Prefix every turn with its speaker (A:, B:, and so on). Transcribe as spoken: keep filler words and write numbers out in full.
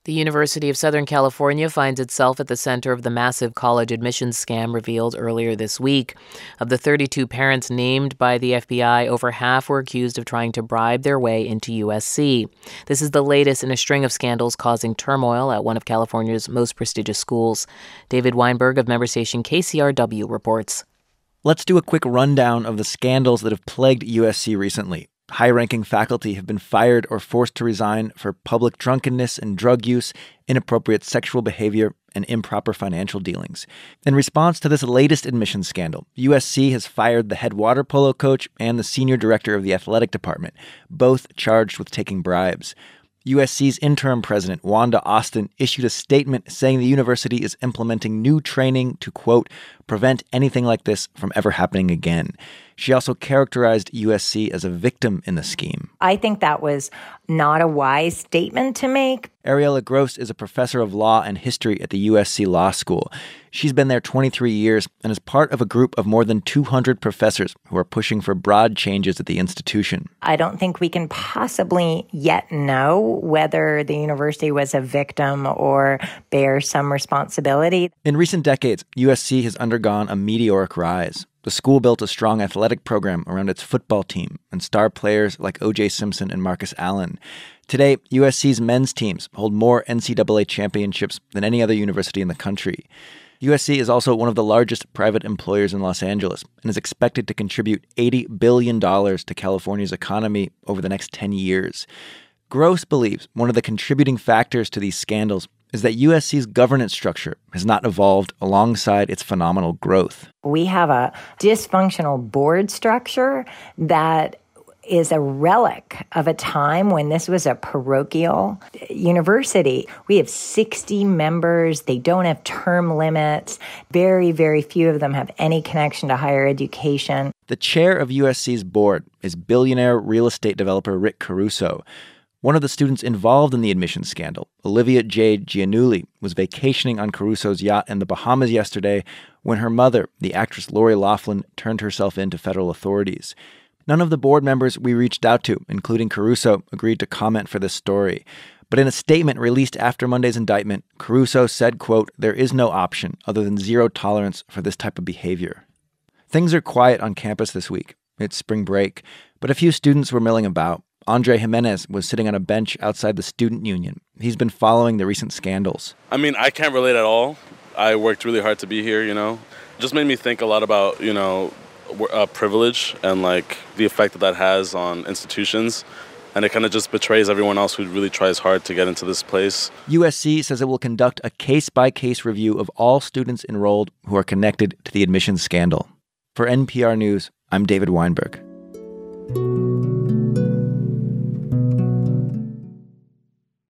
A: The University of Southern California finds itself at the center of the massive college admissions scam revealed earlier this week. Of the thirty-two parents named by the F B I, over half were accused of trying to bribe their way into U S C. This is the latest in a string of scandals causing turmoil at one of California's most prestigious schools. David Weinberg of member station K C R W reports.
B: Let's do a quick rundown of the scandals that have plagued U S C recently. High-ranking faculty have been fired or forced to resign for public drunkenness and drug use, inappropriate sexual behavior, and improper financial dealings. In response to this latest admissions scandal, U S C has fired the head water polo coach and the senior director of the athletic department, both charged with taking bribes. U S C's interim president, Wanda Austin, issued a statement saying the university is implementing new training to, quote, prevent anything like this from ever happening again. She also characterized U S C as a victim in the scheme.
C: I think that was not a wise statement to make.
B: Ariella Gross is a professor of law and history at the U S C Law School. She's been there twenty-three years and is part of a group of more than two hundred professors who are pushing for broad changes at the institution.
C: I don't think we can possibly yet know whether the university was a victim or bears some responsibility.
B: In recent decades, U S C has undergone a meteoric rise. The school built a strong athletic program around its football team and star players like O J Simpson and Marcus Allen. Today, U S C's men's teams hold more N C double A championships than any other university in the country. U S C is also one of the largest private employers in Los Angeles and is expected to contribute eighty billion dollars to California's economy over the next ten years. Gross believes one of the contributing factors to these scandals is that U S C's governance structure has not evolved alongside its phenomenal growth.
C: We have a dysfunctional board structure that is a relic of a time when this was a parochial university. We have sixty members. They don't have term limits. Very, very few of them have any connection to higher education.
B: The chair of U S C's board is billionaire real estate developer Rick Caruso. One of the students involved in the admissions scandal, Olivia Jade Giannulli, was vacationing on Caruso's yacht in the Bahamas yesterday when her mother, the actress Lori Loughlin, turned herself in to federal authorities. None of the board members we reached out to, including Caruso, agreed to comment for this story. But in a statement released after Monday's indictment, Caruso said, quote, there is no option other than zero tolerance for this type of behavior. Things are quiet on campus this week. It's spring break, but a few students were milling about. Andre Jimenez was sitting on a bench outside the student union. He's been following the recent scandals.
D: I mean, I can't relate at all. I worked really hard to be here, you know. It just made me think a lot about, you know, uh, privilege and, like, the effect that that has on institutions. And it kind of just betrays everyone else who really tries hard to get into this place.
B: U S C says it will conduct a case-by-case review of all students enrolled who are connected to the admissions scandal. For N P R News, I'm David Weinberg.